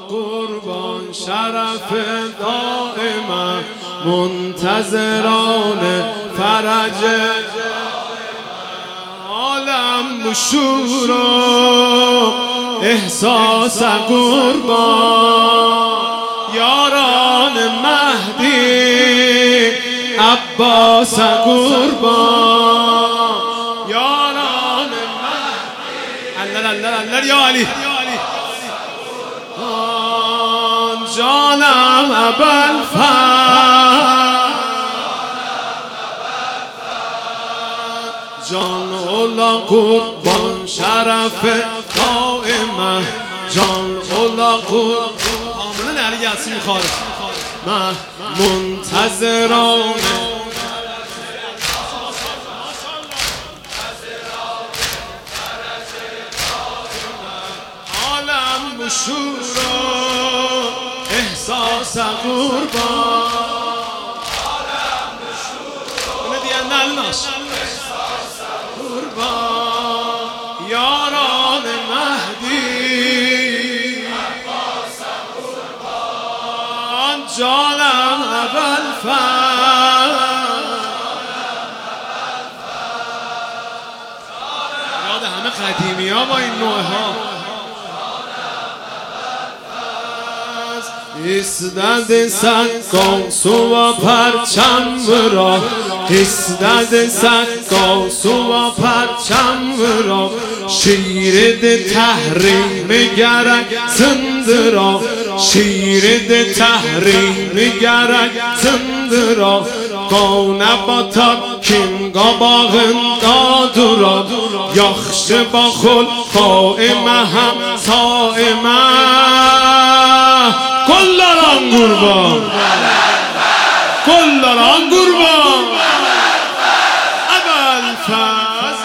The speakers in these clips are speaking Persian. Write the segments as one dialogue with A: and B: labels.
A: قربان شرف دائما منتظران فرج عالم بشور و احساس قربان یاران مهدی عباس قربان یاران مهدی الله یا علی جانم ابوالفضل جان اولا قربان شرف دائما جان اولا قربان آمنه علی یاسین خالص من منتظران عالم بشور احساس قربان اینه دیگه نلناش قربان یاران مهدی قربان جانم ابوالفضل یاد همه قدیمی ها با این نوع ها ایستد سگاسو و پرچم را ایستد سگاسو و پرچم را شیرد تحریم گرک زند را شیرد تحریم گرک زند را گونه با تاب کینگا با غنداد را یخش با خل قائمه هم سائمه کلاران قربان کلاران قربان ابوالفضل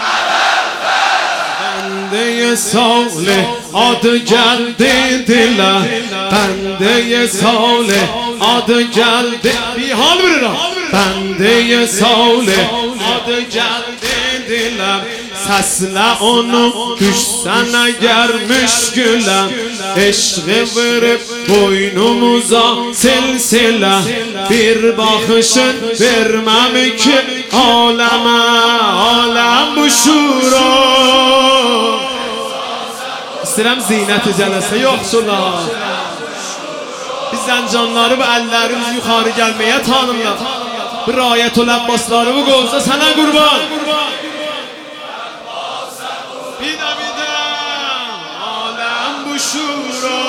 A: بنده صالح عاد گرده دله بنده صالح عاد گرده بی حال بره را بنده صالح عاد گرده دلم سسله اونو düşsen اگر مشکلم عشق verip boynumuza silsile bir bakışın vermem ki aleme alem bu şura İstəyirəm zinət-i cələsə yoxsullar biz zəncanları bu əllərimiz yuxarı gəlməyə tanımlar bu rayət-ül Abbasları bu qolsa sənə qurban بیده بیده عالم بشورا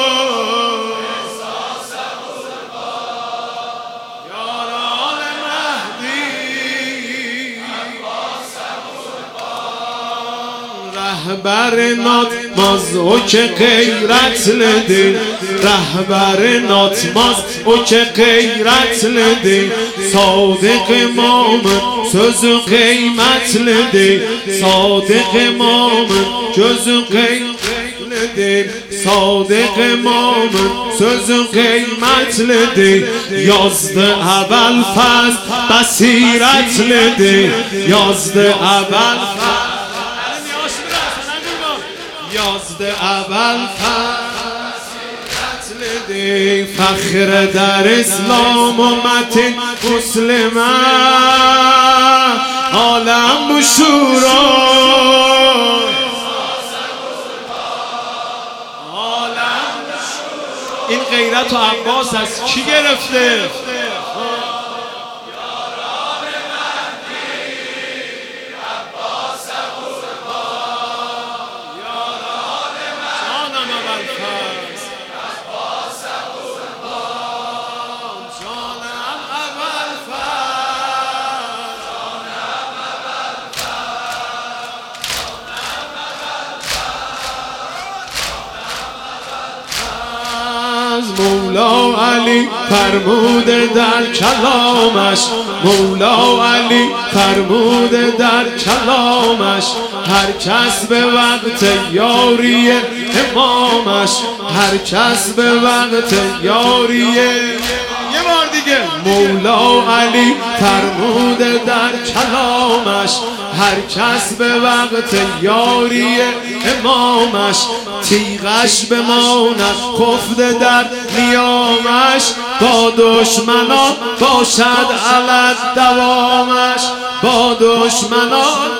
A: یاران مهدی رهبر ناتماز او که غیرت لدی رهبر ناتماز او که غیرت لدی صادق مومن sözü kıymetlidir Sadık imamın gözü kıymetlidir Sadık imamın sözü kıymetlidir Yazdı Ebu'l-Fazl basiretlidir Yazdı Ebu'l-Fazl Yazdı Ebu'l-Fazl فخر در اسلام و متن مسلمه عالم بشورا این غیرت و عباس از کی گرفته؟ مولا علی فرموده در کلامش مولا علی فرموده در کلامش هر کس به وقت یاری امامش هر کس به وقت یاری یه بار دیگه مولا علی فرموده در کلامش هر کس به وقت یاری امامش تیغش بماند خفته در نیامش، با دشمنان باشد علت دوامش، با دشمنان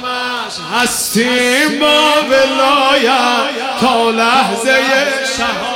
A: هستیم با ولایت تا لحظه شهادت.